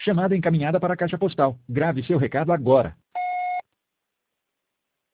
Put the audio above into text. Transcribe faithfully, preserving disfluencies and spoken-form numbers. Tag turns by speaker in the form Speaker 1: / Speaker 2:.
Speaker 1: Chamada encaminhada para a caixa postal. Grave seu recado agora.